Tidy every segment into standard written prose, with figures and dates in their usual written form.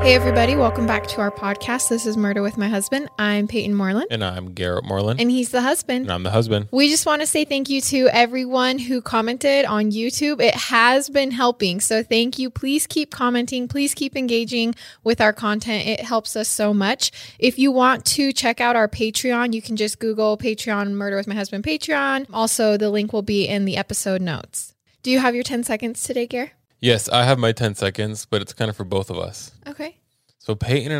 Hey everybody, welcome back to our podcast. This is Murder with My Husband. I'm Peyton Moreland. And I'm Garrett Moreland. And he's the husband. And I'm the husband. We just want to say thank you to everyone who commented on YouTube. It has been helping. So thank you. Please keep commenting. Please keep engaging with our content. It helps us so much. If you want to check out our Patreon, you can just Google Patreon, Murder with My Husband Patreon. Also, the link will be in the episode notes. Do you have your 10 seconds today, Garrett? Yes, I have my 10 seconds, but it's kind of for both of us. Okay. So Peyton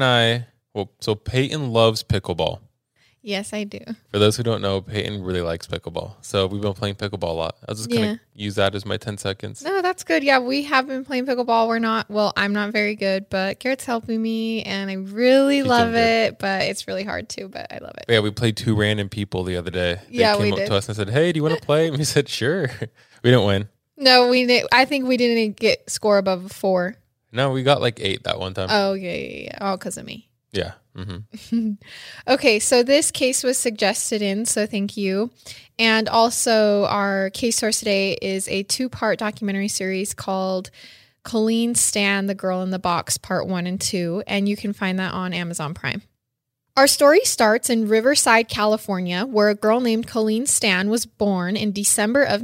loves pickleball. Yes, I do. For those who don't know, Peyton really likes pickleball. So we've been playing pickleball a lot. I was just going to use that as my 10 seconds. No, that's good. Yeah, we have been playing pickleball. I'm not very good, but Garrett's helping me and I really love it, but it's really hard too, but I love it. Yeah, we played two random people the other day. They came up to us and said, "Hey, do you want to play?" And we said, "Sure." We didn't win. No, we didn't. I think we didn't get score above a 4. No, we got like 8 that one time. Oh, yeah. All because of me. Yeah. Mm-hmm. Okay, so this case was suggested in, so thank you. And also our case source today is a 2-part documentary series called Colleen Stan, The Girl in the Box, Part 1 and 2, and you can find that on Amazon Prime. Our story starts in Riverside, California, where a girl named Colleen Stan was born in December of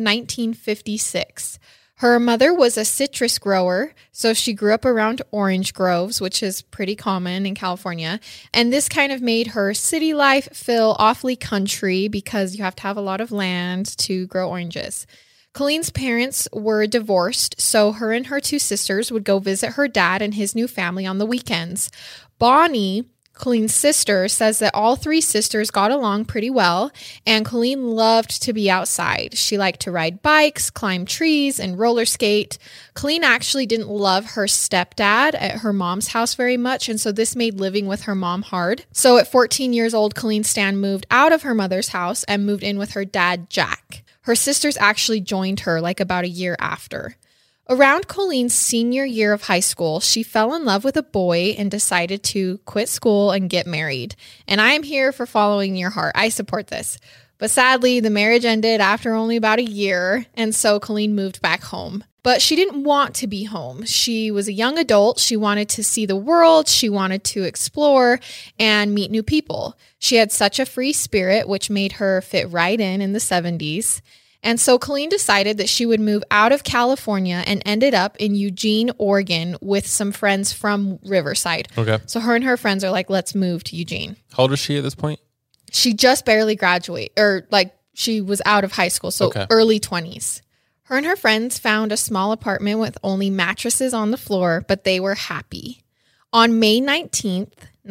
1956. Her mother was a citrus grower, so she grew up around orange groves, which is pretty common in California. And this kind of made her city life feel awfully country because you have to have a lot of land to grow oranges. Colleen's parents were divorced, so her and her 2 sisters would go visit her dad and his new family on the weekends. Bonnie, Colleen's sister, says that all 3 sisters got along pretty well, and Colleen loved to be outside. She liked to ride bikes, climb trees, and roller skate. Colleen actually didn't love her stepdad at her mom's house very much, and so this made living with her mom hard. So at 14 years old, Colleen Stan moved out of her mother's house and moved in with her dad, Jack. Her sisters actually joined her like about a year after. Around Colleen's senior year of high school, she fell in love with a boy and decided to quit school and get married. And I am here for following your heart. I support this. But sadly, the marriage ended after only about a year, and so Colleen moved back home. But she didn't want to be home. She was a young adult. She wanted to see the world. She wanted to explore and meet new people. She had such a free spirit, which made her fit right in the 70s. And so Colleen decided that she would move out of California and ended up in Eugene, Oregon with some friends from Riverside. Okay. So her and her friends are like, let's move to Eugene. How old is she at this point? She just barely graduated, or like she was out of high school, so early 20s. Her and her friends found a small apartment with only mattresses on the floor, but they were happy. On May 19th,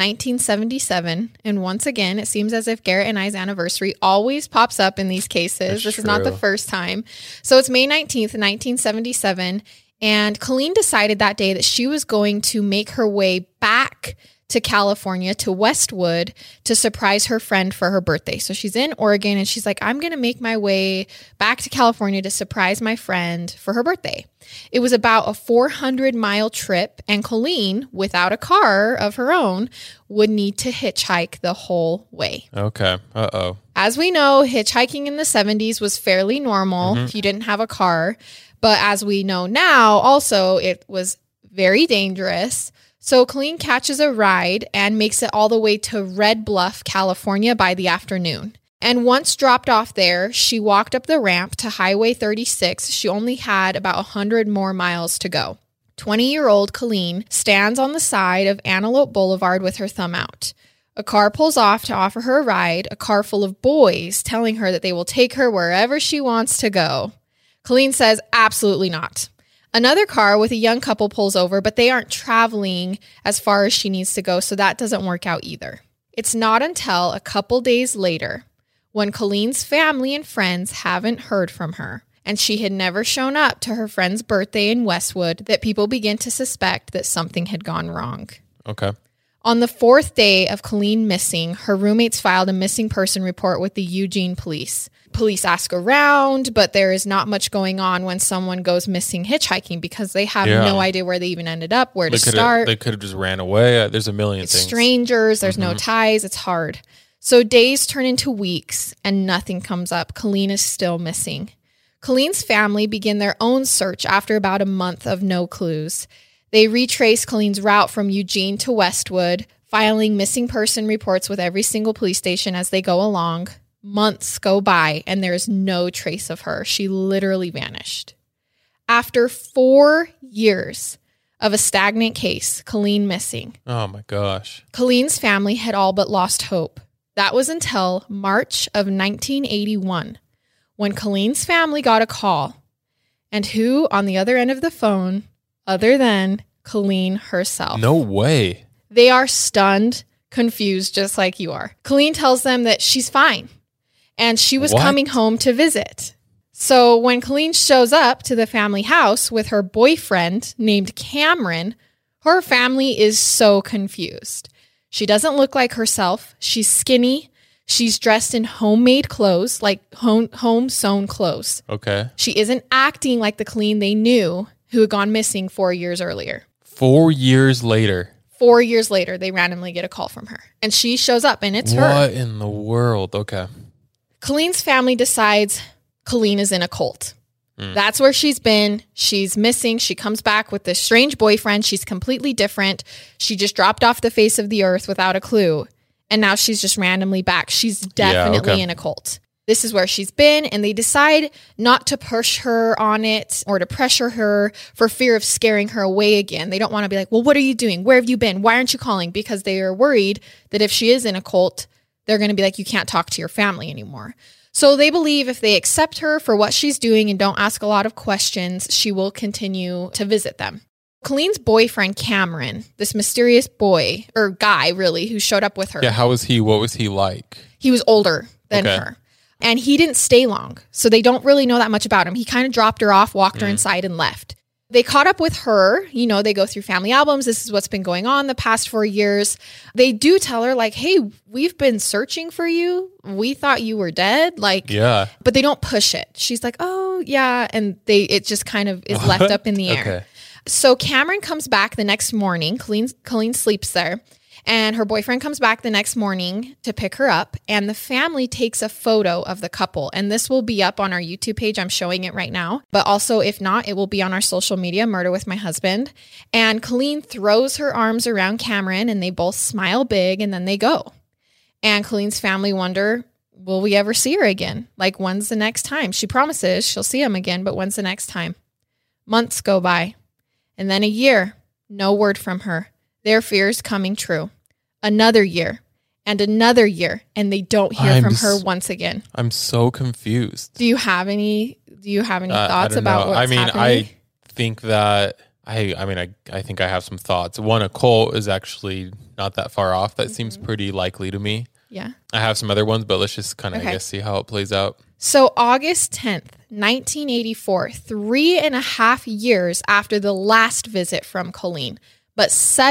1977, and once again, it seems as if Garrett and I's anniversary always pops up in these cases. This is not the first time. So it's May 19th, 1977, and Colleen decided that day that she was going to make her way back to California, to Westwood, to surprise her friend for her birthday. So she's in Oregon, and she's like, I'm going to make my way back to California to surprise my friend for her birthday. It was about a 400-mile trip, and Colleen, without a car of her own, would need to hitchhike the whole way. Okay. Uh-oh. As we know, hitchhiking in the 70s was fairly normal if you didn't have a car. But as we know now, also, it was very dangerous. So Colleen catches a ride and makes it all the way to Red Bluff, California by the afternoon. And once dropped off there, she walked up the ramp to Highway 36. She only had about 100 more miles to go. 20-year-old Colleen stands on the side of Antelope Boulevard with her thumb out. A car pulls off to offer her a ride, a car full of boys telling her that they will take her wherever she wants to go. Colleen says, absolutely not. Another car with a young couple pulls over, but they aren't traveling as far as she needs to go, so that doesn't work out either. It's not until a couple days later, when Colleen's family and friends haven't heard from her, and she had never shown up to her friend's birthday in Westwood, that people begin to suspect that something had gone wrong. Okay. On the 4th day of Colleen missing, her roommates filed a missing person report with the Eugene police. Police ask around, but there is not much going on when someone goes missing hitchhiking because they have no idea where they even ended up, where to start. They could have just ran away. There's a million things. Strangers, there's no ties. It's hard. So days turn into weeks and nothing comes up. Colleen is still missing. Colleen's family begin their own search after about a month of no clues. They retrace Colleen's route from Eugene to Westwood, filing missing person reports with every single police station as they go along. Months go by and there's no trace of her. She literally vanished. After 4 years of a stagnant case, Colleen missing. Oh my gosh. Colleen's family had all but lost hope. That was until March of 1981 when Colleen's family got a call. And who on the other end of the phone other than Colleen herself? No way. They are stunned, confused, just like you are. Colleen tells them that she's fine and she was coming home to visit. So when Colleen shows up to the family house with her boyfriend named Cameron, her family is so confused. She doesn't look like herself. She's skinny. She's dressed in homemade clothes, like home sewn clothes. Okay. She isn't acting like the Colleen they knew who had gone missing 4 years earlier. 4 years later. 4 years later, they randomly get a call from her. And she shows up, and it's her. What in the world? Okay. Colleen's family decides Colleen is in a cult. That's where she's been. She's missing. She comes back with this strange boyfriend. She's completely different. She just dropped off the face of the earth without a clue. And now she's just randomly back. She's definitely in a cult. This is where she's been, and they decide not to push her on it or to pressure her for fear of scaring her away again. They don't want to be like, well, what are you doing? Where have you been? Why aren't you calling? Because they are worried that if she is in a cult, they're going to be like, you can't talk to your family anymore. So they believe if they accept her for what she's doing and don't ask a lot of questions, she will continue to visit them. Colleen's boyfriend, Cameron, this mysterious boy, or guy really, who showed up with her. Yeah, how was he? What was he like? He was older than her. And he didn't stay long, so they don't really know that much about him. He kind of dropped her off, walked her inside, and left. They caught up with her. You know, they go through family albums. This is what's been going on the past 4 years. They do tell her, like, hey, we've been searching for you. We thought you were dead. Like, yeah. But they don't push it. She's like, oh, yeah. And it just kind of is left up in the air. Okay. So Cameron comes back the next morning. Colleen sleeps there. And her boyfriend comes back the next morning to pick her up. And the family takes a photo of the couple. And this will be up on our YouTube page. I'm showing it right now. But also, if not, it will be on our social media, Murder with My Husband. And Colleen throws her arms around Cameron and they both smile big and then they go. And Colleen's family wonder, will we ever see her again? Like, when's the next time? She promises she'll see him again, but when's the next time? Months go by. And then a year. No word from her. Their fears coming true. Another year and another year, and they don't hear from her once again. I'm so confused. Do you have any thoughts about what's happening? I think that I think I have some thoughts. One, a cult is actually not that far off. That seems pretty likely to me. Yeah. I have some other ones, but let's just kind of I guess see how it plays out. So August 10th, 1984, 3.5 years after the last visit from Colleen, but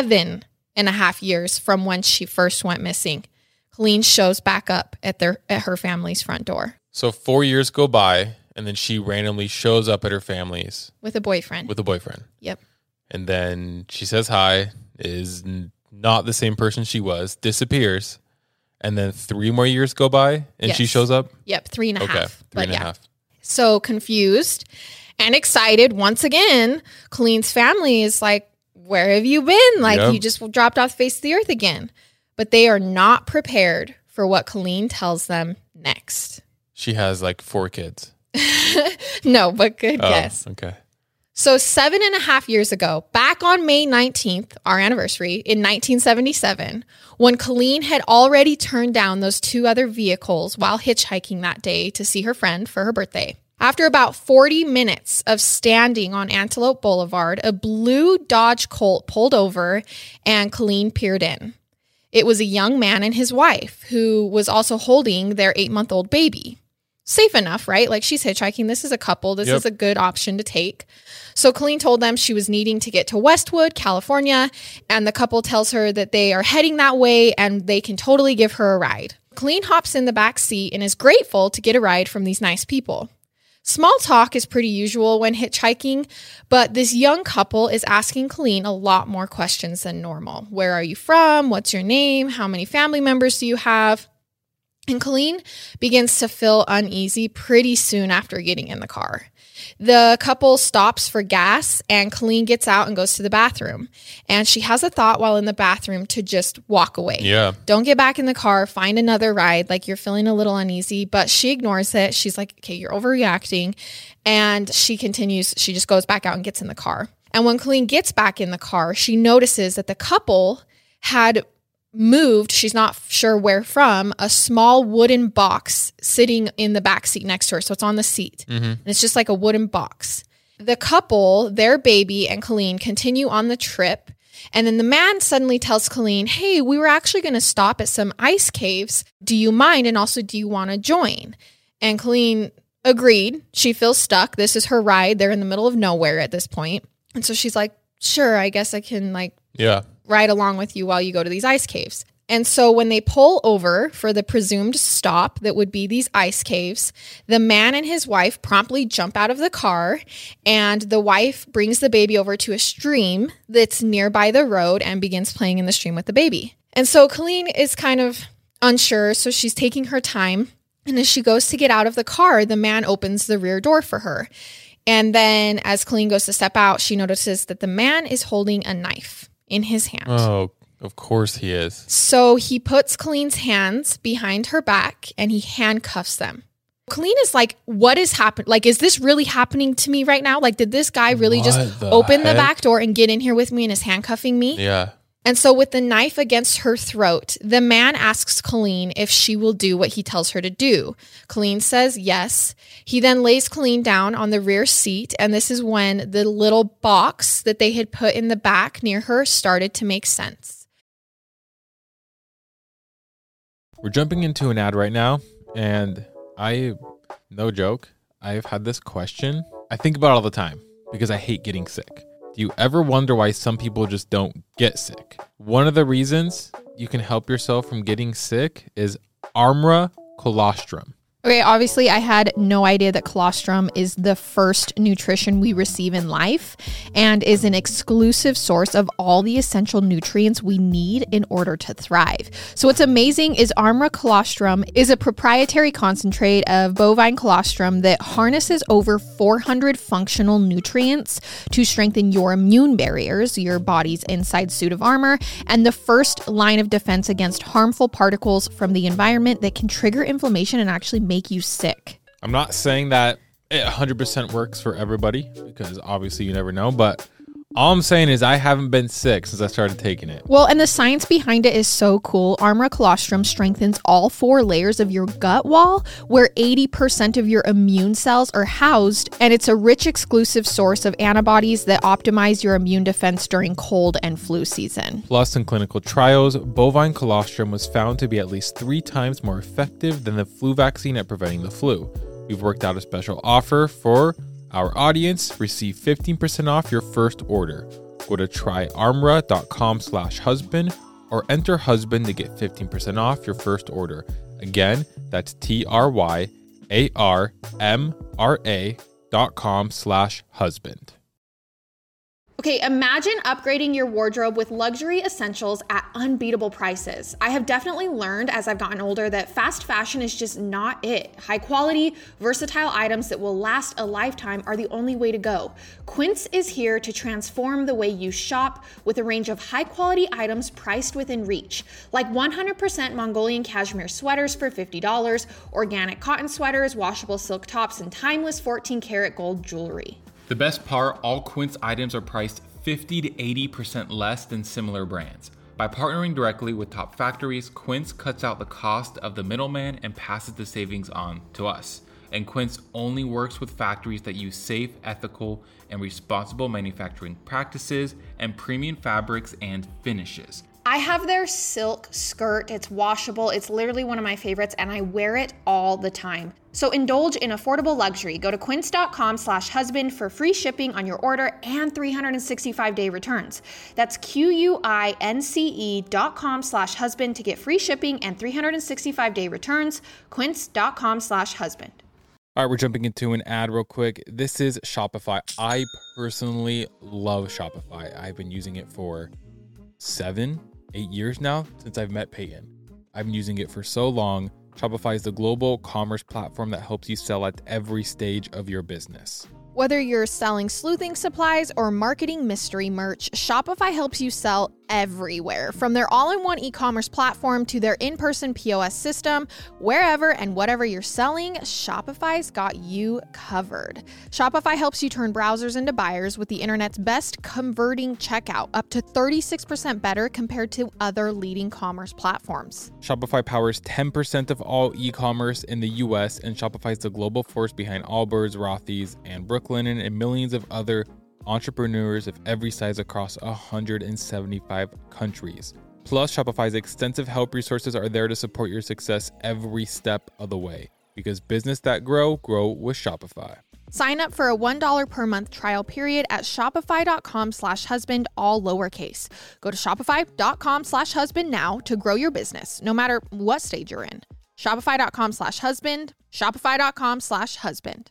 7.5 years from when she first went missing, Colleen shows back up at her family's front door. So 4 years go by, and then she randomly shows up at her family's. With a boyfriend. Yep. And then she says hi, is not the same person she was, disappears, and then 3 more years go by, and she shows up? Yep, 3.5. Okay, 3.5. So confused and excited, once again, Colleen's family is like, where have you been? Like, you just dropped off the face of the earth again. But they are not prepared for what Colleen tells them next. She has like 4 kids. No, but good guess. Okay. So 7.5 years ago, back on May 19th, our anniversary, in 1977, when Colleen had already turned down those 2 other vehicles while hitchhiking that day to see her friend for her birthday. After about 40 minutes of standing on Antelope Boulevard, a blue Dodge Colt pulled over and Colleen peered in. It was a young man and his wife who was also holding their 8-month-old baby. Safe enough, right? Like, she's hitchhiking. This is a couple. This is a good option to take. So Colleen told them she was needing to get to Westwood, California, and the couple tells her that they are heading that way and they can totally give her a ride. Colleen hops in the back seat and is grateful to get a ride from these nice people. Small talk is pretty usual when hitchhiking, but this young couple is asking Colleen a lot more questions than normal. Where are you from? What's your name? How many family members do you have? And Colleen begins to feel uneasy pretty soon after getting in the car. The couple stops for gas and Colleen gets out and goes to the bathroom. And she has a thought while in the bathroom to just walk away. Yeah. Don't get back in the car, find another ride. Like you're feeling a little uneasy, but she ignores it. She's like, okay, you're overreacting. And she continues, she just goes back out and gets in the car. And when Colleen gets back in the car, she notices that the couple had moved, she's not sure where from, a small wooden box sitting in the back seat next to her. So it's on the seat. And it's just like a wooden box. The couple, their baby and Colleen continue on the trip. And then the man suddenly tells Colleen, hey, we were actually going to stop at some ice caves. Do you mind? And also, do you want to join? And Colleen agreed. She feels stuck. This is her ride. They're in the middle of nowhere at this point. And so she's like, sure, I guess I can ride along with you while you go to these ice caves. And so when they pull over for the presumed stop that would be these ice caves, the man and his wife promptly jump out of the car, and the wife brings the baby over to a stream that's nearby the road and begins playing in the stream with the baby. And so Colleen is kind of unsure, so she's taking her time. And as she goes to get out of the car, the man opens the rear door for her. And then as Colleen goes to step out, she notices that the man is holding a knife in his hand. Oh, of course he is. So he puts Colleen's hands behind her back and he handcuffs them. Colleen is like, what is happening? Like, is this really happening to me right now? Like, did this guy really just open the back door and get in here with me and is handcuffing me? Yeah. And so with the knife against her throat, the man asks Colleen if she will do what he tells her to do. Colleen says yes. He then lays Colleen down on the rear seat, and this is when the little box that they had put in the back near her started to make sense. We're jumping into an ad right now, and no joke, I've had this question. I think about it all the time because I hate getting sick. Do you ever wonder why some people just don't get sick? One of the reasons you can help yourself from getting sick is Armra Colostrum. Okay, obviously I had no idea that colostrum is the first nutrition we receive in life and is an exclusive source of all the essential nutrients we need in order to thrive. So what's amazing is Armra Colostrum is a proprietary concentrate of bovine colostrum that harnesses over 400 functional nutrients to strengthen your immune barriers, your body's inside suit of armor, and the first line of defense against harmful particles from the environment that can trigger inflammation and actually make you sick. I'm not saying that it 100% works for everybody because obviously you never know, but all I'm saying is I haven't been sick since I started taking it. Well, and the science behind it is so cool. Armra Colostrum strengthens all 4 layers of your gut wall where 80% of your immune cells are housed, and it's a rich exclusive source of antibodies that optimize your immune defense during cold and flu season. Plus, in clinical trials, bovine colostrum was found to be at least 3 times more effective than the flu vaccine at preventing the flu. We've worked out a special offer for our audience. Receive 15% off your first order. Go to tryarmra.com/husband or enter husband to get 15% off your first order. Again, that's tryarmra.com/husband. Okay, imagine upgrading your wardrobe with luxury essentials at unbeatable prices. I have definitely learned as I've gotten older that fast fashion is just not it. High quality, versatile items that will last a lifetime are the only way to go. Quince is here to transform the way you shop with a range of high quality items priced within reach, like 100% Mongolian cashmere sweaters for $50, organic cotton sweaters, washable silk tops, and timeless 14-karat gold jewelry. The best part, all Quince items are priced 50 to 80% less than similar brands. By partnering directly with top factories, Quince cuts out the cost of the middleman and passes the savings on to us. And Quince only works with factories that use safe, ethical, and responsible manufacturing practices and premium fabrics and finishes. I have their silk skirt. It's washable. It's literally one of my favorites, and I wear it all the time. So indulge in affordable luxury. Go to quince.com/husband for free shipping on your order and 365-day returns. That's QUINCE.com/husband to get free shipping and 365-day returns. Quince.com/husband. All right, we're jumping into an ad real quick. This is Shopify. I personally love Shopify. I've been using it for 7-8 years now since I've met Peyton. I've been using it for so long. Shopify is the global commerce platform that helps you sell at every stage of your business. Whether you're selling sleuthing supplies or marketing mystery merch, Shopify helps you sell everywhere. From their all-in-one e-commerce platform to their in-person POS system, wherever and whatever you're selling, Shopify's got you covered. Shopify helps you turn browsers into buyers with the internet's best converting checkout, up to 36% better compared to other leading commerce platforms. Shopify powers 10% of all e-commerce in the US, and Shopify is the global force behind Allbirds, Rothy's, and Brooklinen, and millions of other entrepreneurs of every size across 175 countries. Plus, Shopify's extensive help resources are there to support your success every step of the way. Because business that grow with Shopify. Sign up for a $1 per month trial period at shopify.com/husband, all lowercase. Go to shopify.com/husband now to grow your business, no matter what stage you're in. Shopify.com/husband, shopify.com/husband.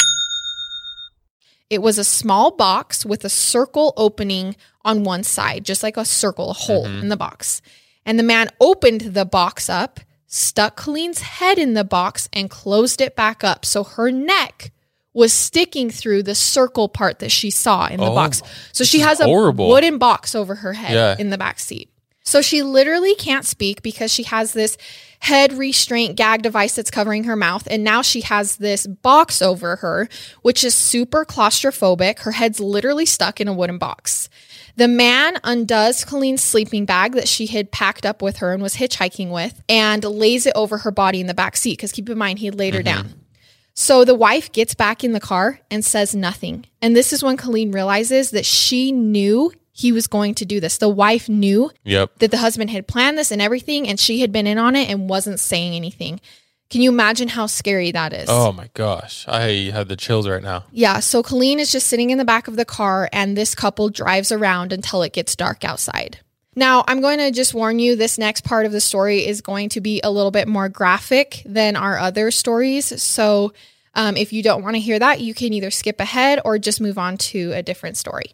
It was a small box with a circle opening on one side, just like a circle, a hole in the box. And the man opened the box up, stuck Colleen's head in the box, and closed it back up. So her neck was sticking through the circle part that she saw in the box. So she has a wooden box over her head in the back seat. So she literally can't speak because she has this head restraint gag device that's covering her mouth. And now she has this box over her, which is super claustrophobic. Her head's literally stuck in a wooden box. The man undoes Colleen's sleeping bag that she had packed up with her and was hitchhiking with and lays it over her body in the back seat. Because keep in mind, he had laid her down. So the wife gets back in the car and says nothing. And this is when Colleen realizes that she knew he was going to do this. The wife knew that the husband had planned this and everything, and she had been in on it and wasn't saying anything. Can you imagine how scary that is? Oh my gosh. I have the chills right now. Yeah. So Colleen is just sitting in the back of the car, and this couple drives around until it gets dark outside. Now, I'm going to just warn you, this next part of the story is going to be a little bit more graphic than our other stories. So if you don't want to hear that, you can either skip ahead or just move on to a different story.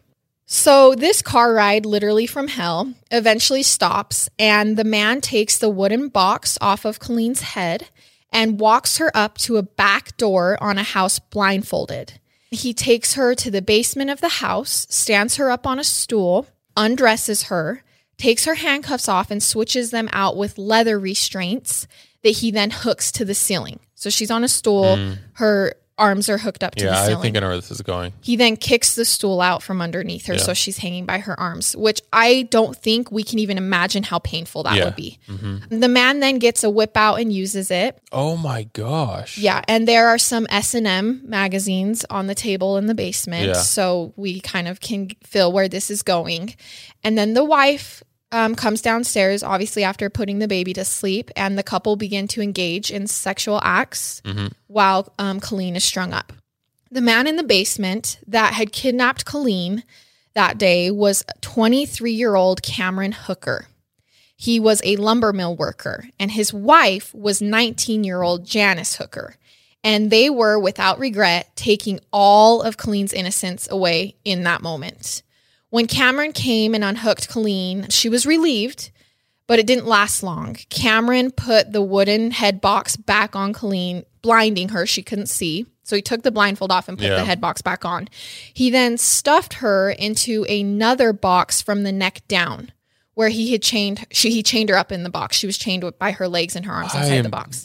So this car ride, literally from hell, eventually stops, and the man takes the wooden box off of Colleen's head and walks her up to a back door on a house blindfolded. He takes her to the basement of the house, stands her up on a stool, undresses her, takes her handcuffs off, and switches them out with leather restraints that he then hooks to the ceiling. So she's on a stool, her arms are hooked up to the ceiling. Yeah, I think I know where this is going. He then kicks the stool out from underneath her, so she's hanging by her arms, which I don't think we can even imagine how painful that would be. The man then gets a whip out and uses it. Oh my gosh. Yeah, and there are some S&M magazines on the table in the basement, so we kind of can feel where this is going. And then the wife comes downstairs, obviously after putting the baby to sleep, and the couple begin to engage in sexual acts while Colleen is strung up. The man in the basement that had kidnapped Colleen that day was 23-year-old Cameron Hooker. He was a lumber mill worker, and his wife was 19-year-old Janice Hooker. And they were, without regret, taking all of Colleen's innocence away in that moment. When Cameron came and unhooked Colleen, she was relieved, but it didn't last long. Cameron put the wooden head box back on Colleen, blinding her. She couldn't see. So he took the blindfold off and put the head box back on. He then stuffed her into another box from the neck down, where he chained her up in the box. She was chained by her legs and her arms inside the box.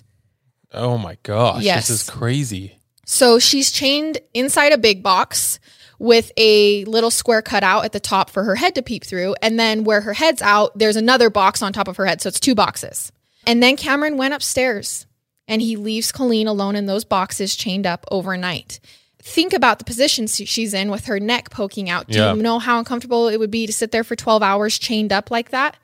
Oh my gosh. Yes. This is crazy. So she's chained inside a big box with a little square cut out at the top for her head to peep through. And then where her head's out, there's another box on top of her head. So it's two boxes. And then Cameron went upstairs and he leaves Colleen alone in those boxes, chained up overnight. Think about the position she's in with her neck poking out. Do you know how uncomfortable it would be to sit there for 12 hours chained up like that?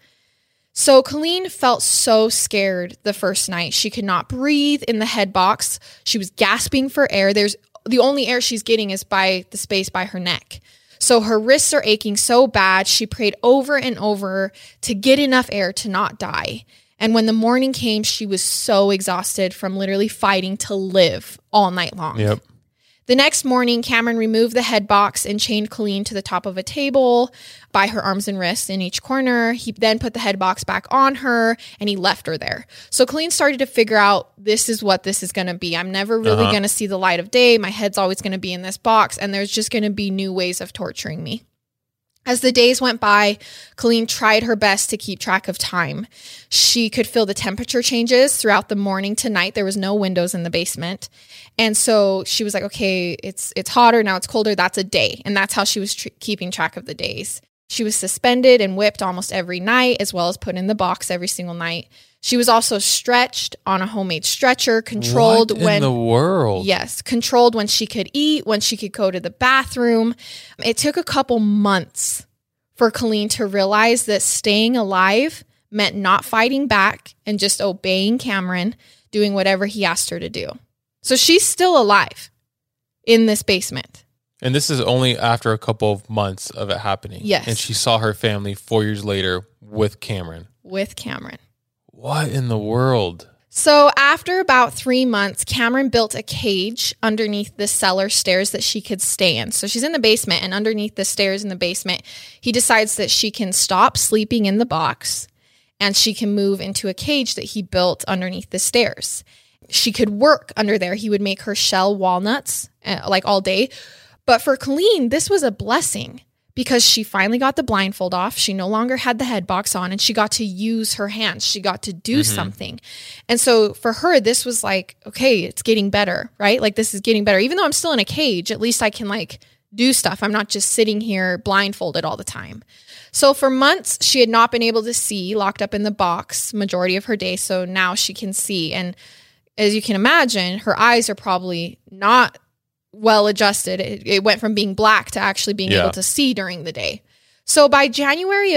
So Colleen felt so scared the first night. She could not breathe in the head box. She was gasping for air. The only air she's getting is by the space by her neck. So her wrists are aching so bad. She prayed over and over to get enough air to not die. And when the morning came, she was so exhausted from literally fighting to live all night long. The next morning, Cameron removed the head box and chained Colleen to the top of a table by her arms and wrists in each corner. He then put the head box back on her and he left her there. So Colleen started to figure out, this is what this is going to be. I'm never really going to see the light of day. My head's always going to be in this box and there's just going to be new ways of torturing me. As the days went by, Colleen tried her best to keep track of time. She could feel the temperature changes throughout the morning to night. There was no windows in the basement. And so she was like, okay, it's hotter, now it's colder. That's a day. And that's how she was keeping track of the days. She was suspended and whipped almost every night, as well as put in the box every single night. She was also stretched on a homemade stretcher, controlled what in the world? Yes, controlled when she could eat, when she could go to the bathroom. It took a couple months for Colleen to realize that staying alive meant not fighting back and just obeying Cameron, doing whatever he asked her to do. So she's still alive in this basement. And this is only after a couple of months of it happening. Yes. And she saw her family 4 years later with Cameron. With Cameron. What in the world? So after about 3 months, Cameron built a cage underneath the cellar stairs that she could stay in. So she's in the basement, and underneath the stairs in the basement, he decides that she can stop sleeping in the box and she can move into a cage that he built underneath the stairs. She could work under there. He would make her shell walnuts like all day. But for Colleen, this was a blessing because she finally got the blindfold off. She no longer had the head box on and she got to use her hands. She got to do something. And so for her, this was like, okay, it's getting better, right? Like this is getting better. Even though I'm still in a cage, at least I can like do stuff. I'm not just sitting here blindfolded all the time. So for months, she had not been able to see, locked up in the box majority of her day. So now she can see. And as you can imagine, her eyes are probably not well adjusted. It went from being black to actually being able to see during the day. So by January of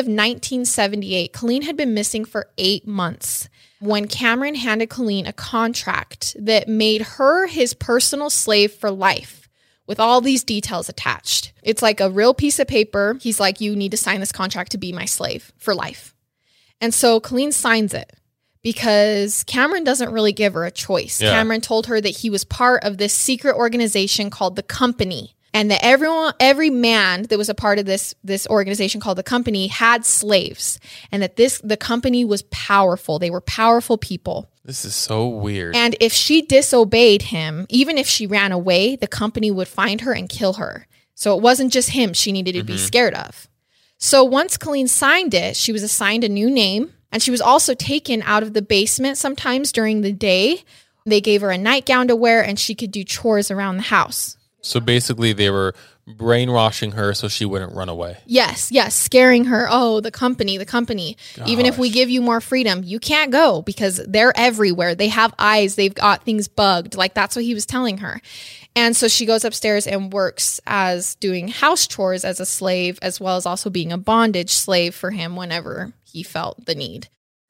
1978, Colleen had been missing for 8 months when Cameron handed Colleen a contract that made her his personal slave for life with all these details attached. It's like a real piece of paper. He's like, you need to sign this contract to be my slave for life. And so Colleen signs it. Because Cameron doesn't really give her a choice. Yeah. Cameron told her that he was part of this secret organization called the Company. And that every man that was a part of this organization called the Company had slaves. And that the Company was powerful. They were powerful people. This is so weird. And if she disobeyed him, even if she ran away, the Company would find her and kill her. So it wasn't just him she needed to be scared of. So once Colleen signed it, she was assigned a new name. And she was also taken out of the basement sometimes during the day. They gave her a nightgown to wear and she could do chores around the house. So basically they were brainwashing her so she wouldn't run away. Yes, scaring her. Oh, the company. Gosh. Even if we give you more freedom, you can't go because they're everywhere. They have eyes. They've got things bugged. Like that's what he was telling her. And so she goes upstairs and works as doing house chores as a slave, as well as also being a bondage slave for him whenever he felt the need.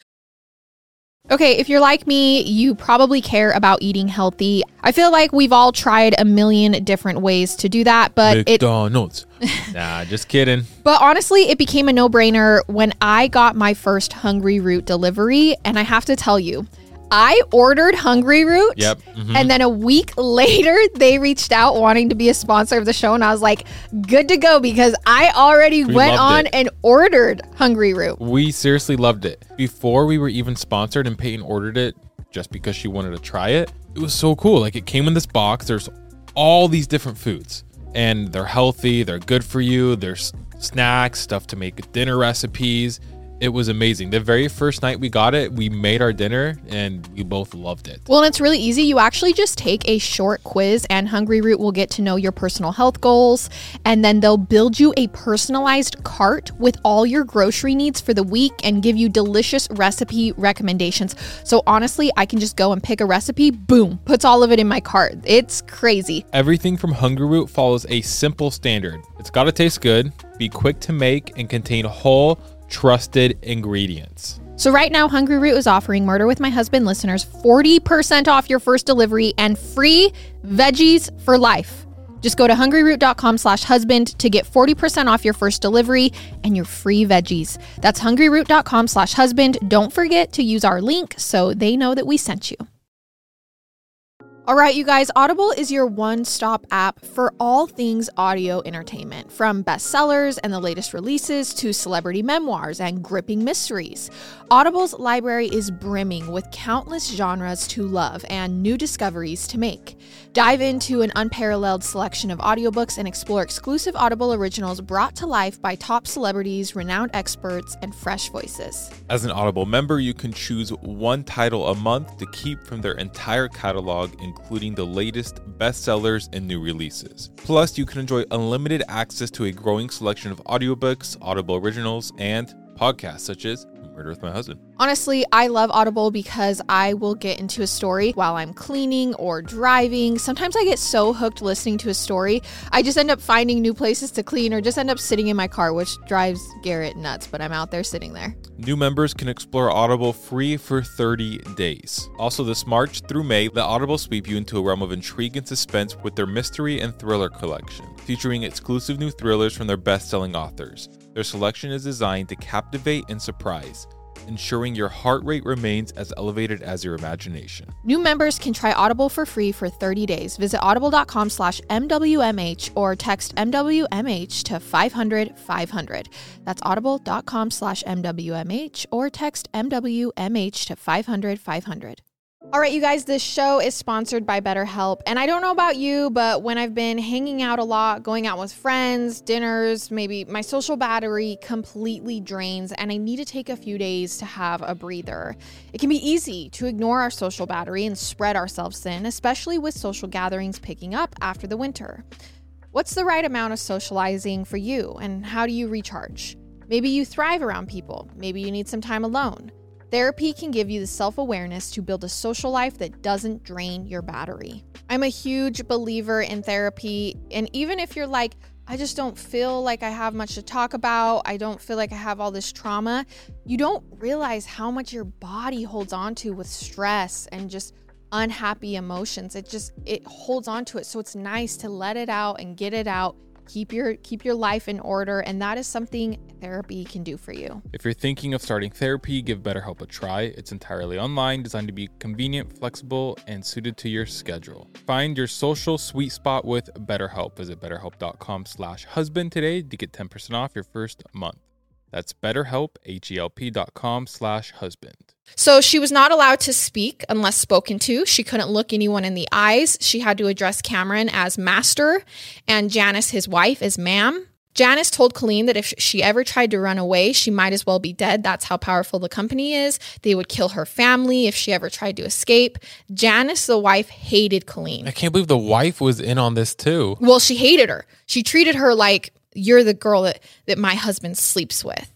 Okay, if you're like me, you probably care about eating healthy. I feel like we've all tried a million different ways to do that, but McDonald's. Nah, just kidding. But honestly, it became a no-brainer when I got my first Hungry Root delivery, and I have to tell you, I ordered Hungry Root, and then a week later, they reached out wanting to be a sponsor of the show, and I was like, good to go, because I already went on and ordered Hungry Root. We seriously loved it. Before we were even sponsored and Peyton ordered it just because she wanted to try it, it was so cool. Like, it came in this box. There's all these different foods, and they're healthy. They're good for you. There's snacks, stuff to make dinner recipes. It was amazing. The very first night we got it, we made our dinner and we both loved it. Well, and it's really easy. You actually just take a short quiz and Hungry Root will get to know your personal health goals. And then they'll build you a personalized cart with all your grocery needs for the week and give you delicious recipe recommendations. So honestly, I can just go and pick a recipe, boom, puts all of it in my cart. It's crazy. Everything from Hungry Root follows a simple standard. It's got to taste good, be quick to make, and contain whole, trusted ingredients. So right now, Hungry Root is offering Murder with My Husband listeners 40% off your first delivery and free veggies for life. Just go to hungryroot.com/husband to get 40% off your first delivery and your free veggies. That's hungryroot.com/husband. Don't forget to use our link so they know that we sent you. All right, you guys, Audible is your one-stop app for all things audio entertainment, from bestsellers and the latest releases to celebrity memoirs and gripping mysteries. Audible's library is brimming with countless genres to love and new discoveries to make. Dive into an unparalleled selection of audiobooks and explore exclusive Audible originals brought to life by top celebrities, renowned experts, and fresh voices. As an Audible member, you can choose one title a month to keep from their entire catalog, including the latest bestsellers and new releases. Plus, you can enjoy unlimited access to a growing selection of audiobooks, Audible originals, and podcasts such as Murder with My Husband. Honestly, I love Audible because I will get into a story while I'm cleaning or driving. Sometimes I get so hooked listening to a story, I just end up finding new places to clean or just end up sitting in my car, which drives Garrett nuts, but I'm out there sitting there. New members can explore Audible free for 30 days. Also, this March through May, let Audible sweep you into a realm of intrigue and suspense with their mystery and thriller collection, featuring exclusive new thrillers from their best-selling authors. Their selection is designed to captivate and surprise, ensuring your heart rate remains as elevated as your imagination. New members can try Audible for free for 30 days. Visit audible.com/MWMH or text MWMH to 500-500. That's audible.com/MWMH or text MWMH to 500-500. All right, you guys, this show is sponsored by BetterHelp. And I don't know about you, but when I've been hanging out a lot, going out with friends, dinners, maybe my social battery completely drains and I need to take a few days to have a breather. It can be easy to ignore our social battery and spread ourselves thin, especially with social gatherings picking up after the winter. What's the right amount of socializing for you, and how do you recharge? Maybe you thrive around people. Maybe you need some time alone. Therapy can give you the self-awareness to build a social life that doesn't drain your battery. I'm a huge believer in therapy, and even if you're like, I just don't feel like I have much to talk about, I don't feel like I have all this trauma, you don't realize how much your body holds on to with stress and just unhappy emotions. It holds on to it, so it's nice to let it out and get it out. Keep your life in order, and that is something therapy can do for you. If you're thinking of starting therapy, give BetterHelp a try. It's entirely online, designed to be convenient, flexible, and suited to your schedule. Find your social sweet spot with BetterHelp. Visit BetterHelp.com/husband today to get 10% off your first month. That's BetterHelp, HELP.com/husband. So she was not allowed to speak unless spoken to. She couldn't look anyone in the eyes. She had to address Cameron as master and Janice, his wife, as ma'am. Janice told Colleen that if she ever tried to run away, she might as well be dead. That's how powerful the company is. They would kill her family if she ever tried to escape. Janice, the wife, hated Colleen. I can't believe the wife was in on this too. Well, she hated her. She treated her like, you're the girl that my husband sleeps with.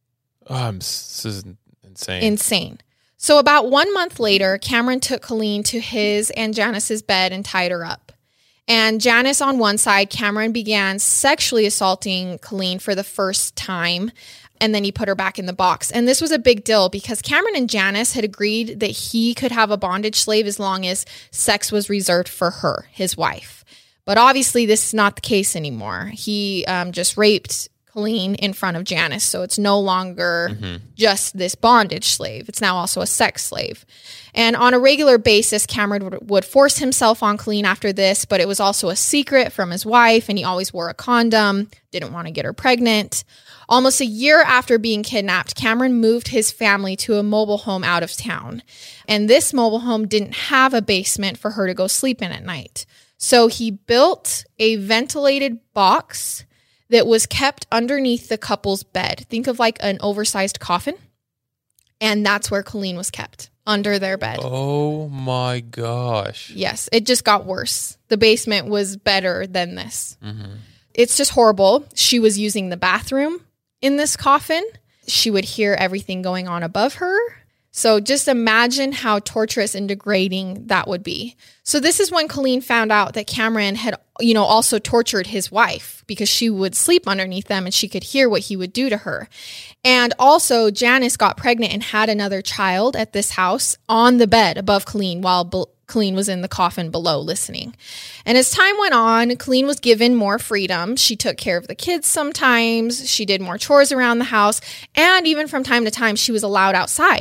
This is insane. Insane. So about 1 month later, Cameron took Colleen to his and Janice's bed and tied her up. And Janice on one side, Cameron began sexually assaulting Colleen for the first time, and then he put her back in the box. And this was a big deal because Cameron and Janice had agreed that he could have a bondage slave as long as sex was reserved for her, his wife. But obviously this is not the case anymore. He just raped Colleen in front of Janice. So it's no longer just this bondage slave. It's now also a sex slave. And on a regular basis, Cameron would force himself on Colleen after this, but it was also a secret from his wife, and he always wore a condom, didn't want to get her pregnant. Almost a year after being kidnapped, Cameron moved his family to a mobile home out of town. And this mobile home didn't have a basement for her to go sleep in at night. So he built a ventilated box that was kept underneath the couple's bed. Think of like an oversized coffin. And that's where Colleen was kept, under their bed. Oh my gosh. Yes, it just got worse. The basement was better than this. It's just horrible. She was using the bathroom in this coffin. She would hear everything going on above her. So just imagine how torturous and degrading that would be. So this is when Colleen found out that Cameron had, also tortured his wife, because she would sleep underneath them and she could hear what he would do to her. And also Janice got pregnant and had another child at this house on the bed above Colleen while Colleen was in the coffin below listening. And as time went on, Colleen was given more freedom. She took care of the kids sometimes. She did more chores around the house. And even from time to time, she was allowed outside.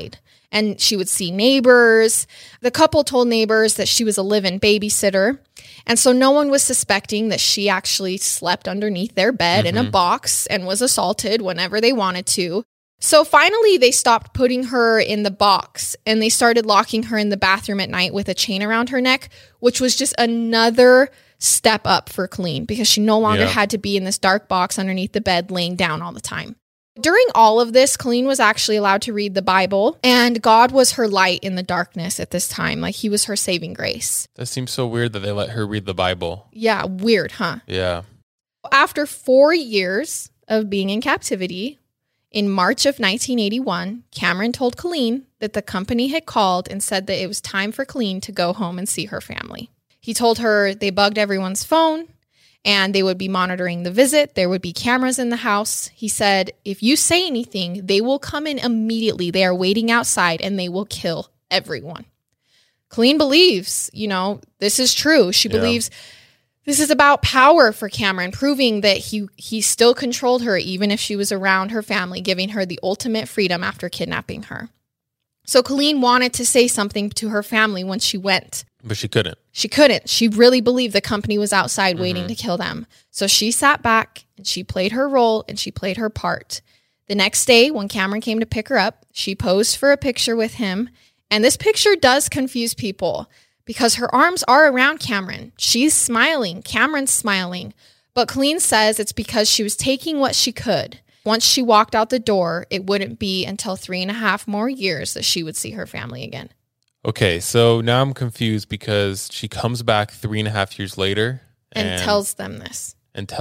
and she would see neighbors. The couple told neighbors that she was a live-in babysitter. And so no one was suspecting that she actually slept underneath their bed in a box and was assaulted whenever they wanted to. So finally, they stopped putting her in the box and they started locking her in the bathroom at night with a chain around her neck, which was just another step up for Colleen because she no longer had to be in this dark box underneath the bed laying down all the time. During all of this, Colleen was actually allowed to read the Bible, and God was her light in the darkness at this time. Like, he was her saving grace. That seems so weird that they let her read the Bible. Yeah, weird, huh? Yeah. After 4 years of being in captivity, in March of 1981, Cameron told Colleen that the company had called and said that it was time for Colleen to go home and see her family. He told her they bugged everyone's phone, and they would be monitoring the visit. There would be cameras in the house. He said, if you say anything, they will come in immediately. They are waiting outside and they will kill everyone. Colleen believes, this is true. She believes this is about power for Cameron, proving that he still controlled her even if she was around her family, giving her the ultimate freedom after kidnapping her. So Colleen wanted to say something to her family when she went. But she couldn't. She couldn't. She really believed the company was outside waiting to kill them. So she sat back and she played her role and she played her part. The next day, when Cameron came to pick her up, she posed for a picture with him. And this picture does confuse people because her arms are around Cameron. She's smiling. Cameron's smiling. But Colleen says it's because she was taking what she could. Once she walked out the door, it wouldn't be until 3.5 more years that she would see her family again. Okay, so now I'm confused because she comes back 3.5 years later and tells them this.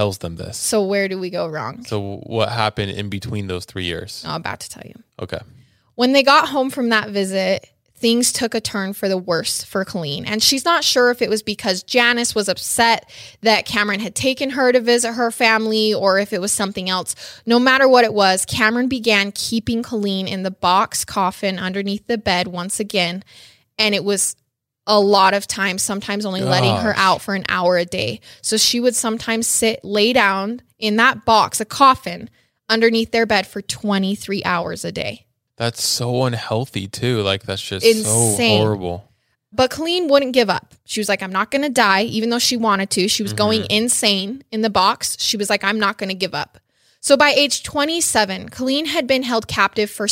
So where do we go wrong? So what happened in between those 3 years? I'm about to tell you. Okay. When they got home from that visit, things took a turn for the worse for Colleen. And she's not sure if it was because Janice was upset that Cameron had taken her to visit her family or if it was something else. No matter what it was, Cameron began keeping Colleen in the box coffin underneath the bed once again. And it was a lot of times, sometimes only letting her out for an hour a day. So she would sometimes lay down in that box, a coffin, underneath their bed for 23 hours a day. That's so unhealthy too. Like, that's just insane. So horrible. But Colleen wouldn't give up. She was like, I'm not going to die, even though she wanted to. She was going insane in the box. She was like, I'm not going to give up. So by age 27, Colleen had been held captive for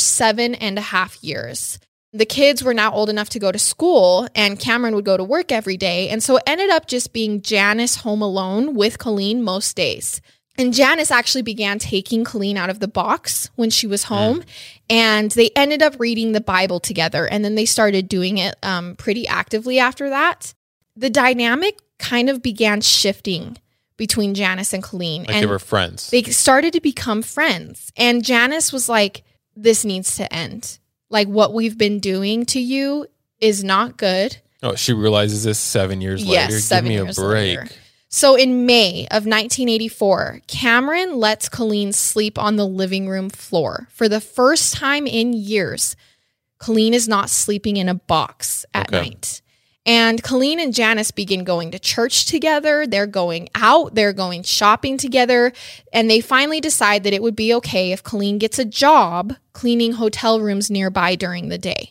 7.5 years. The kids were now old enough to go to school, and Cameron would go to work every day. And so it ended up just being Janice home alone with Colleen most days. And Janice actually began taking Colleen out of the box when she was home, and they ended up reading the Bible together. And then they started doing it pretty actively after that. The dynamic kind of began shifting between Janice and Colleen. Like, and they were friends. They started to become friends. And Janice was like, this needs to end. Like, what we've been doing to you is not good. Oh, she realizes this 7 years later. Yes, 7 years later. Give me a break. So in May of 1984, Cameron lets Colleen sleep on the living room floor. For the first time in years, Colleen is not sleeping in a box at night. And Colleen and Janice begin going to church together. They're going out. They're going shopping together. And they finally decide that it would be okay if Colleen gets a job cleaning hotel rooms nearby during the day.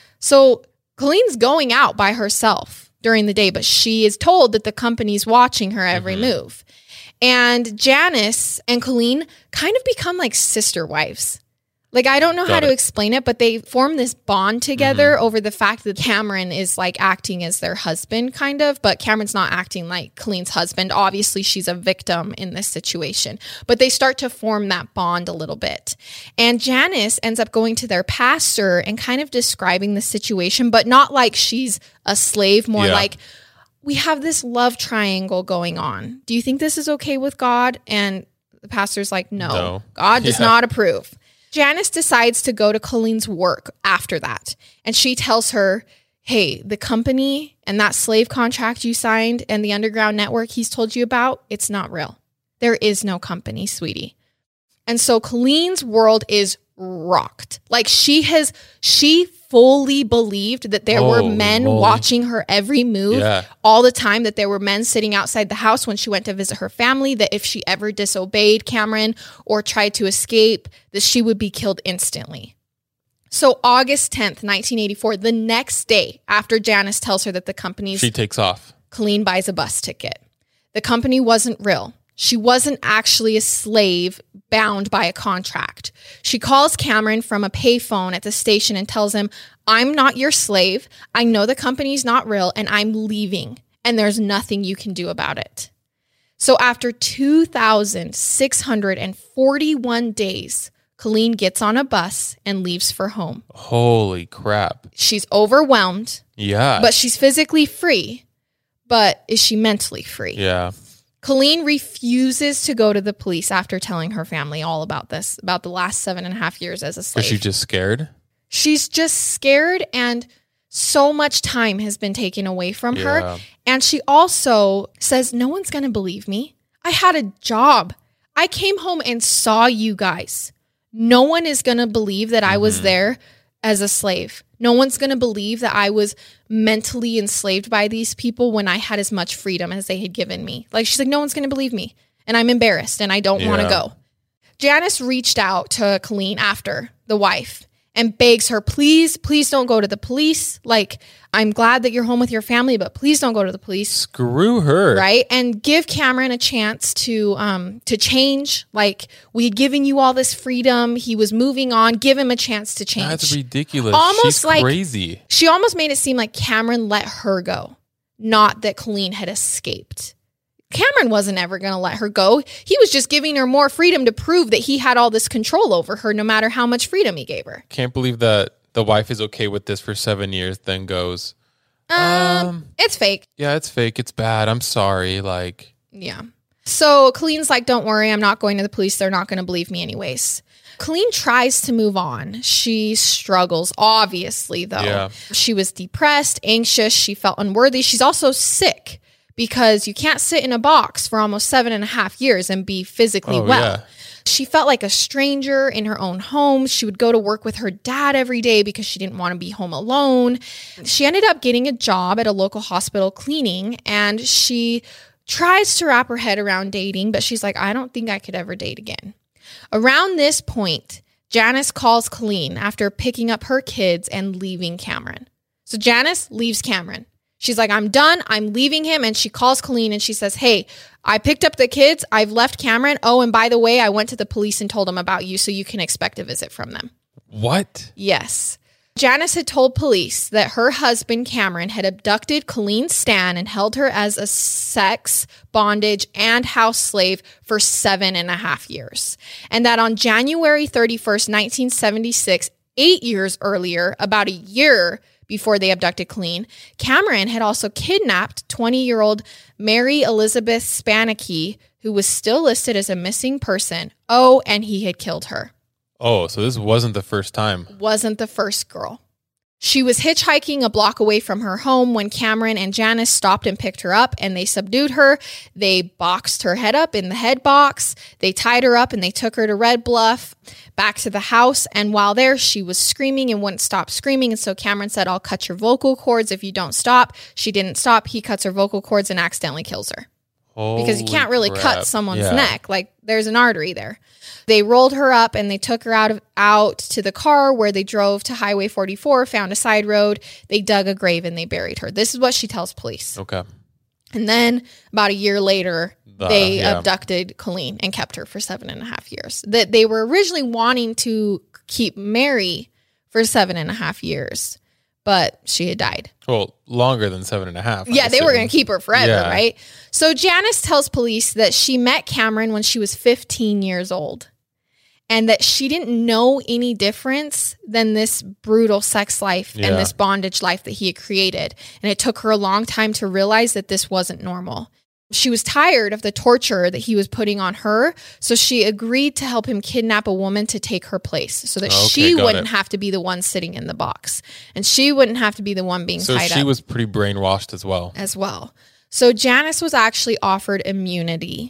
So Colleen's going out by herself during the day, but she is told that the company's watching her every move. And Janice and Colleen kind of become like sister wives. Like, I don't know how to explain it, but they form this bond together over the fact that Cameron is like acting as their husband kind of, but Cameron's not acting like Colleen's husband. Obviously, she's a victim in this situation, but they start to form that bond a little bit. And Janice ends up going to their pastor and kind of describing the situation, but not like she's a slave, more like, we have this love triangle going on. Do you think this is okay with God? And the pastor's like, no. God does not approve. Janice decides to go to Colleen's work after that. And she tells her, hey, the company and that slave contract you signed and the underground network he's told you about, it's not real. There is no company, sweetie. And so Colleen's world is rocked. Like, she fully believed that there were men watching her every move all the time, that there were men sitting outside the house when she went to visit her family, that if she ever disobeyed Cameron or tried to escape, that she would be killed instantly. So August 10th, 1984, the next day after Janice tells her that the company's She takes off. Colleen buys a bus ticket. The company wasn't real. She wasn't actually a slave bound by a contract. She calls Cameron from a payphone at the station and tells him, I'm not your slave. I know the company's not real and I'm leaving and there's nothing you can do about it. So after 2,641 days, Colleen gets on a bus and leaves for home. Holy crap. She's overwhelmed, Yeah. but she's physically free. But is she mentally free? Yeah. Colleen refuses to go to the police after telling her family all about this, about the last 7.5 years as a slave. Is she just scared? She's just scared, and so much time has been taken away from her. And she also says, no one's going to believe me. I had a job. I came home and saw you guys. No one is going to believe that I was there as a slave. No one's going to believe that I was mentally enslaved by these people when I had as much freedom as they had given me. Like, she's like, no one's going to believe me. And I'm embarrassed and I don't want to go. Janice reached out to Colleen after, the wife, and begs her, please don't go to the police. Like, I'm glad that you're home with your family, but please don't go to the police. Screw her. Right? And give Cameron a chance to change. Like, we had given you all this freedom. He was moving on. Give him a chance to change. That's ridiculous. Almost She's like crazy. She almost made it seem like Cameron let her go, not that Colleen had escaped. Cameron wasn't ever going to let her go. He was just giving her more freedom to prove that he had all this control over her, no matter how much freedom he gave her. Can't believe that the wife is okay with this for 7 years, then goes, it's fake. yeah, it's fake. It's bad. I'm sorry. Like, Yeah. So Colleen's like, don't worry, I'm not going to the police. They're not going to believe me anyways. Colleen tries to move on. She struggles, obviously, though. Yeah. She was depressed, anxious. She felt unworthy. She's also sick because you can't sit in a box for almost 7.5 years and be physically well. yeah. She felt like a stranger in her own home. She would go to work with her dad every day because she didn't want to be home alone. She ended up getting a job at a local hospital cleaning, and she tries to wrap her head around dating, but she's like, I don't think I could ever date again. Around this point, Janice calls Colleen after picking up her kids and leaving Cameron. So Janice leaves Cameron. She's like, I'm done. I'm leaving him. And she calls Colleen and she says, hey, I picked up the kids. I've left Cameron. Oh, and by the way, I went to the police and told them about you, so you can expect a visit from them. What? Yes. Janice had told police that her husband, Cameron, had abducted Colleen Stan and held her as a sex, bondage, and house slave for 7.5 years. And that on January 31st, 1976, 8 years earlier, about a year before they abducted Colleen, Cameron had also kidnapped 20-year-old Mary Elizabeth Spanicky, who was still listed as a missing person. Oh, and he had killed her. Oh, so this wasn't the first time. Wasn't the first girl. She was hitchhiking a block away from her home when Cameron and Janice stopped and picked her up, and they subdued her. They boxed her head up in the head box. They tied her up and they took her to Red Bluff, back to the house. And while there, she was screaming and wouldn't stop screaming. And so Cameron said, I'll cut your vocal cords if you don't stop. She didn't stop. He cuts her vocal cords and accidentally kills her. Because you can't really cut someone's neck. Like, there's an artery there. They rolled her up and they took her out to the car where they drove to Highway 44, found a side road. They dug a grave and they buried her. This is what she tells police. Okay. And then about a year later, they abducted Colleen and kept her for 7.5 years. That they were originally wanting to keep Mary for 7.5 years, but she had died. Well, longer than 7.5. Yeah, they were going to keep her forever, right? So Janice tells police that she met Cameron when she was 15 years old and that she didn't know any difference than this brutal sex life and this bondage life that he had created. And it took her a long time to realize that this wasn't normal. She was tired of the torture that he was putting on her, so she agreed to help him kidnap a woman to take her place so that she wouldn't have to be the one sitting in the box. And she wouldn't have to be the one being tied up. So she was pretty brainwashed as well. So Janice was actually offered immunity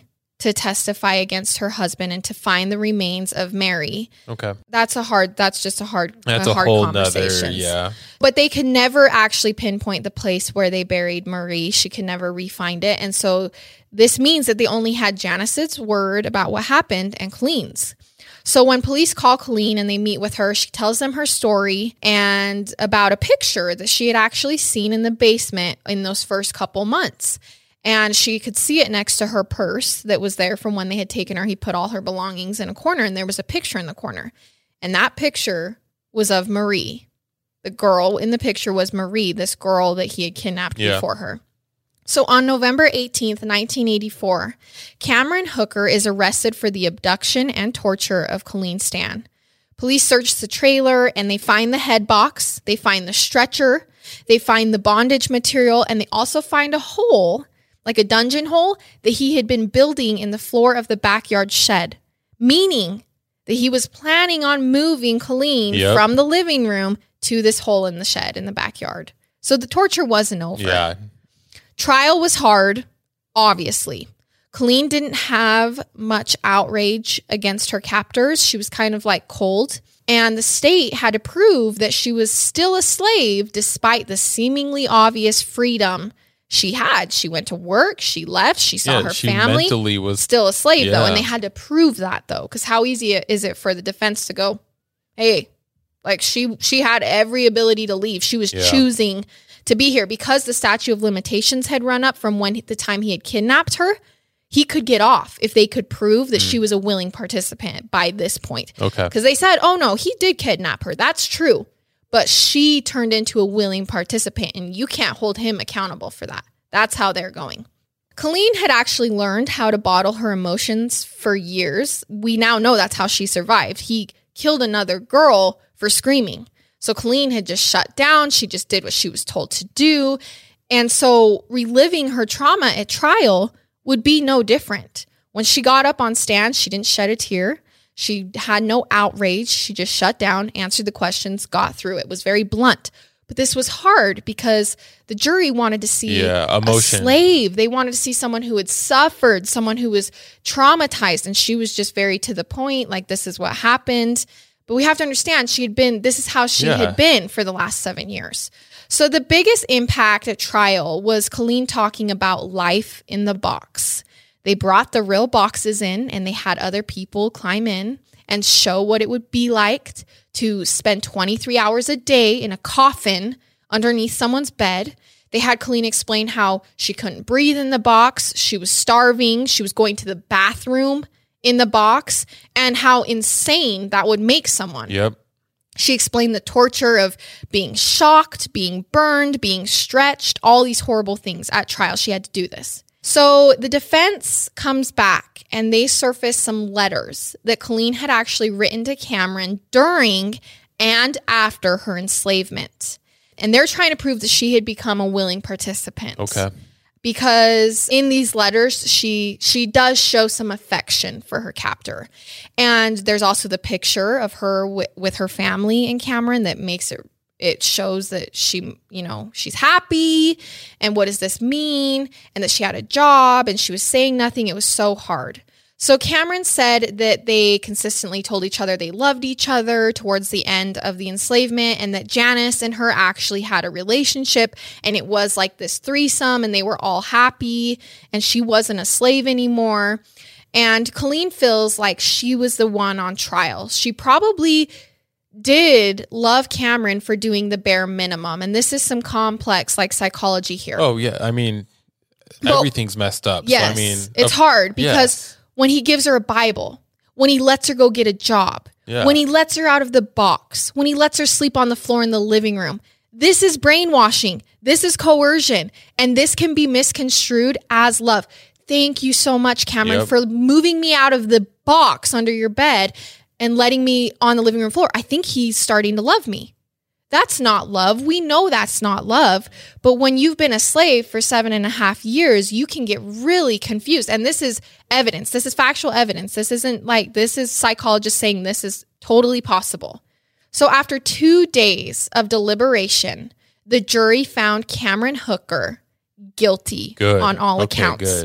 to testify against her husband and to find the remains of Mary. Okay. That's just a hard That's a whole nother, conversation. yeah. But they could never actually pinpoint the place where they buried Marie. She could never re-find it. And so this means that they only had Janice's word about what happened and Colleen's. So when police call Colleen and they meet with her, she tells them her story and about a picture that she had actually seen in the basement in those first couple months. And she could see it next to her purse that was there from when they had taken her. He put all her belongings in a corner and there was a picture in the corner. And that picture was of Marie. The girl in the picture was Marie, this girl that he had kidnapped before her. So on November 18th, 1984, Cameron Hooker is arrested for the abduction and torture of Colleen Stan. Police search the trailer and they find the head box, they find the stretcher, they find the bondage material, and they also find a hole, like a dungeon hole, that he had been building in the floor of the backyard shed, meaning that he was planning on moving Colleen from the living room to this hole in the shed in the backyard. So the torture wasn't over. Yeah. Trial was hard, obviously. Colleen didn't have much outrage against her captors. She was kind of like cold. And the state had to prove that she was still a slave despite the seemingly obvious freedom she had. She went to work, she left, she saw her family. Mentally was still a slave though. And they had to prove that though. Because how easy is it for the defense to go, hey, like she had every ability to leave. She was choosing to be here because the statute of limitations had run up from when the time he had kidnapped her. He could get off if they could prove that she was a willing participant by this point. Okay. Because they said, oh no, he did kidnap her. That's true. But she turned into a willing participant and you can't hold him accountable for that. That's how they're going. Colleen had actually learned how to bottle her emotions for years. We now know that's how she survived. He killed another girl for screaming. So Colleen had just shut down. She just did what she was told to do. And so reliving her trauma at trial would be no different. When she got up on stand, she didn't shed a tear. She had no outrage. She just shut down, answered the questions, got through it. It was very blunt. But this was hard because the jury wanted to see a slave. They wanted to see someone who had suffered, someone who was traumatized. And she was just very to the point, like, this is what happened. But we have to understand this is how she had been for the last 7 years. So the biggest impact at trial was Colleen talking about life in the box. They brought the real boxes in and they had other people climb in and show what it would be like to spend 23 hours a day in a coffin underneath someone's bed. They had Colleen explain how she couldn't breathe in the box. She was starving. She was going to the bathroom in the box and how insane that would make someone. Yep. She explained the torture of being shocked, being burned, being stretched, all these horrible things at trial. She had to do this. So the defense comes back and they surface some letters that Colleen had actually written to Cameron during and after her enslavement. And they're trying to prove that she had become a willing participant. Okay. Because in these letters, she does show some affection for her captor. And there's also the picture of her with her family in Cameron that makes it shows that she's happy. And what does this mean? And that she had a job and she was saying nothing. It was so hard. So Cameron said that they consistently told each other they loved each other towards the end of the enslavement and that Janice and her actually had a relationship and it was like this threesome and they were all happy and she wasn't a slave anymore. And Colleen feels like she was the one on trial. She probably did love Cameron for doing the bare minimum. And this is some complex like psychology here. Oh, yeah. I mean, everything's messed up. Yes, so, I mean, it's hard because when he gives her a Bible, when he lets her go get a job, when he lets her out of the box, when he lets her sleep on the floor in the living room, this is brainwashing. This is coercion. And this can be misconstrued as love. Thank you so much, Cameron, for moving me out of the box under your bed and letting me on the living room floor. I think he's starting to love me. That's not love. We know that's not love. But when you've been a slave for 7.5 years, you can get really confused. And this is evidence. This is factual evidence. This is psychologists saying this is totally possible. So after 2 days of deliberation, the jury found Cameron Hooker guilty on all accounts. Good.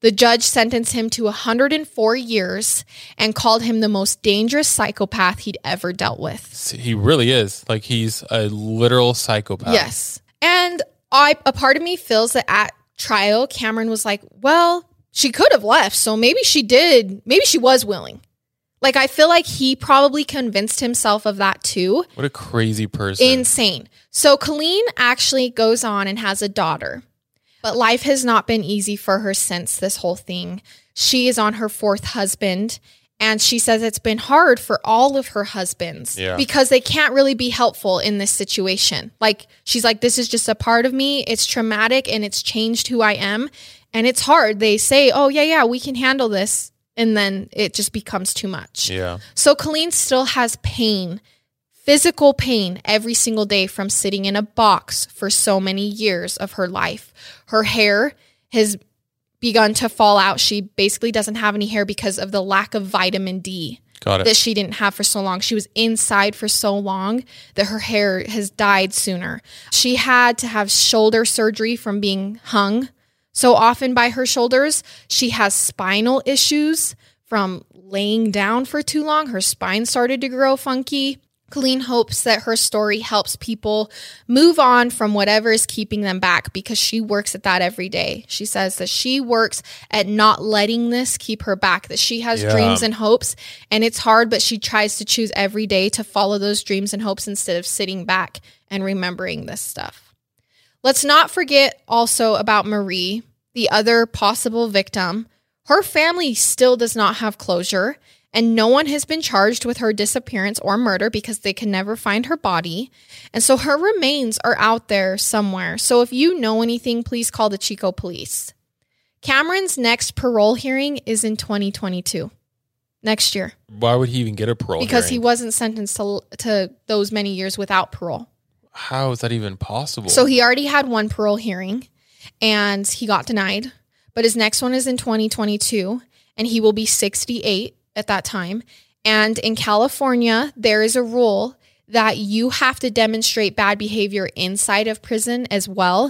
The judge sentenced him to 104 years and called him the most dangerous psychopath he'd ever dealt with. He really is. Like, he's a literal psychopath. Yes. And a part of me feels that at trial, Cameron was like, well, she could have left. So maybe she did. Maybe she was willing. Like, I feel like he probably convinced himself of that too. What a crazy person. Insane. So Colleen actually goes on and has a daughter. But life has not been easy for her since this whole thing. She is on her 4th husband, and she says it's been hard for all of her husbands because they can't really be helpful in this situation. Like, she's like, this is just a part of me. It's traumatic, and it's changed who I am, and it's hard. They say, oh, yeah, we can handle this, and then it just becomes too much. Yeah. So Colleen still has pain, physical pain every single day from sitting in a box for so many years of her life. Her hair has begun to fall out. She basically doesn't have any hair because of the lack of vitamin D that she didn't have for so long. She was inside for so long that her hair has died sooner. She had to have shoulder surgery from being hung so often by her shoulders. She has spinal issues from laying down for too long. Her spine started to grow funky. Colleen hopes that her story helps people move on from whatever is keeping them back, because she works at that every day. She says that she works at not letting this keep her back, that she has dreams and hopes, and it's hard, but she tries to choose every day to follow those dreams and hopes instead of sitting back and remembering this stuff. Let's not forget also about Marie, the other possible victim. Her family still does not have closure, and no one has been charged with her disappearance or murder because they can never find her body. And so her remains are out there somewhere. So if you know anything, please call the Chico police. Cameron's next parole hearing is in 2022, next year. Why would he even get a parole Because hearing? he wasn't sentenced to those many years without parole. How is that even possible? So he already had one parole hearing and he got denied. But his next one is in 2022 and he will be 68 at that time. And in California, there is a rule that you have to demonstrate bad behavior inside of prison as well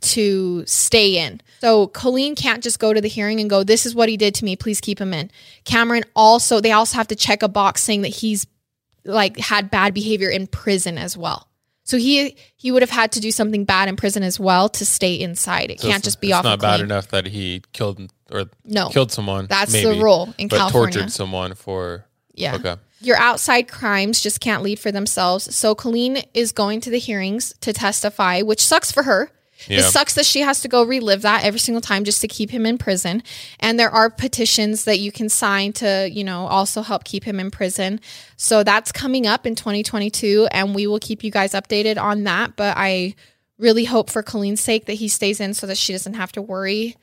to stay in. So Colleen can't just go to the hearing and go, this is what he did to me, please keep him in. Cameron also, they also have to check a box saying that he's like had bad behavior in prison as well. So he would have had to do something bad in prison as well to stay inside. It can't just be off. It's not clean. bad enough that he killed someone. That's maybe, the rule in but California. Tortured someone for Okay. Your outside crimes just can't lead for themselves. So Colleen is going to the hearings to testify, which sucks for her. Yeah. It sucks that she has to go relive that every single time just to keep him in prison. And there are petitions that you can sign to, also help keep him in prison. So that's coming up in 2022, and we will keep you guys updated on that. But I really hope for Colleen's sake that he stays in so that she doesn't have to worry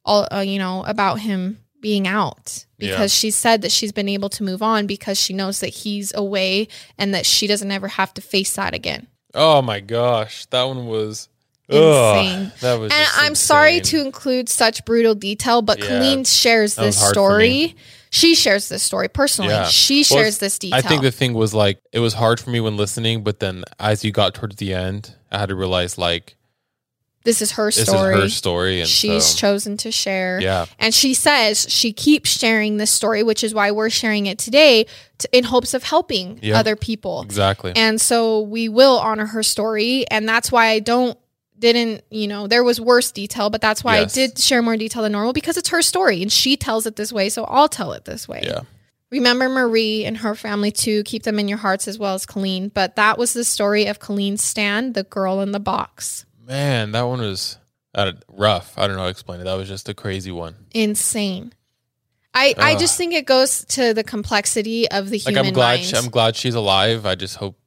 about him being out, because she said that she's been able to move on because she knows that he's away and that she doesn't ever have to face that again. Oh my gosh. That one was insane. That was and I'm sorry to include such brutal detail, but Colleen shares this story. She shares this story personally. Yeah. She shares this detail. I think the thing was like, it was hard for me when listening, but then as you got towards the end, I had to realize like, this is her story. This is her story. And she's chosen to share. Yeah. And she says she keeps sharing this story, which is why we're sharing it today in hopes of helping other people. Exactly. And so we will honor her story. And that's why I didn't, there was worse detail, but that's why I did share more detail than normal, because it's her story and she tells it this way. So I'll tell it this way. Yeah. Remember Marie and her family too. Keep them in your hearts as well as Colleen. But that was the story of Colleen Stan, the girl in the box. Man, that one was rough. I don't know how to explain it. That was just a crazy one. Insane. I just think it goes to the complexity of the human mind. I'm glad she's alive. I just hope,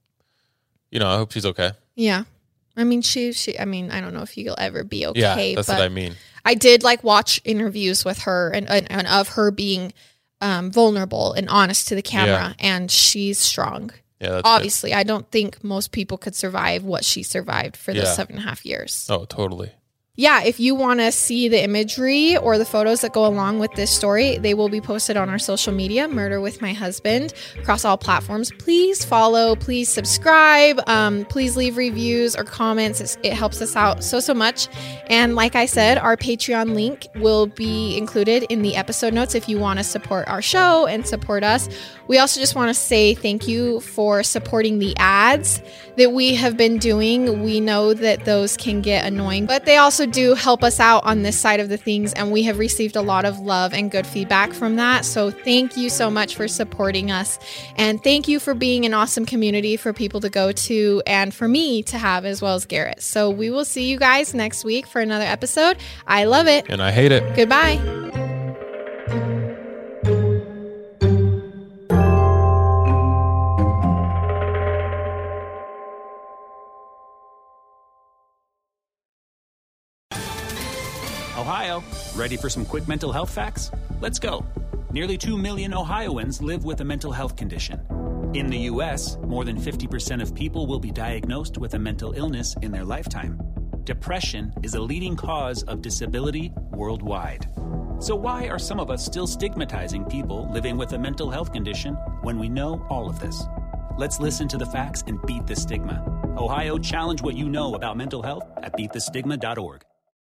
I hope she's okay. Yeah. I mean, I don't know if you'll ever be okay. Yeah, that's what I mean. I did watch interviews with her and of her being vulnerable and honest to the camera, and she's strong. Yeah, that's obviously, I don't think most people could survive what she survived for those 7.5 years. Oh, totally. yeah, if you want to see the imagery or the photos that go along with this story, they will be posted on our social media, Murder with My Husband, across all platforms. Please follow, please subscribe, please leave reviews or comments. It helps us out so much. And like I said, our Patreon link will be included in the episode notes if you want to support our show and support us. We also just want to say thank you for supporting the ads that we have been doing. We know that those can get annoying, but they also do help us out on this side of the things, and we have received a lot of love and good feedback from that. So thank you so much for supporting us, and thank you for being an awesome community for people to go to and for me to have, as well as Garrett. So we will see you guys next week for another episode. I love it. And I hate it. Goodbye. Ohio, ready for some quick mental health facts? Let's go. Nearly 2 million Ohioans live with a mental health condition. In the U.S., more than 50% of people will be diagnosed with a mental illness in their lifetime. Depression is a leading cause of disability worldwide. So why are some of us still stigmatizing people living with a mental health condition when we know all of this? Let's listen to the facts and beat the stigma. Ohio, challenge what you know about mental health at beatthestigma.org.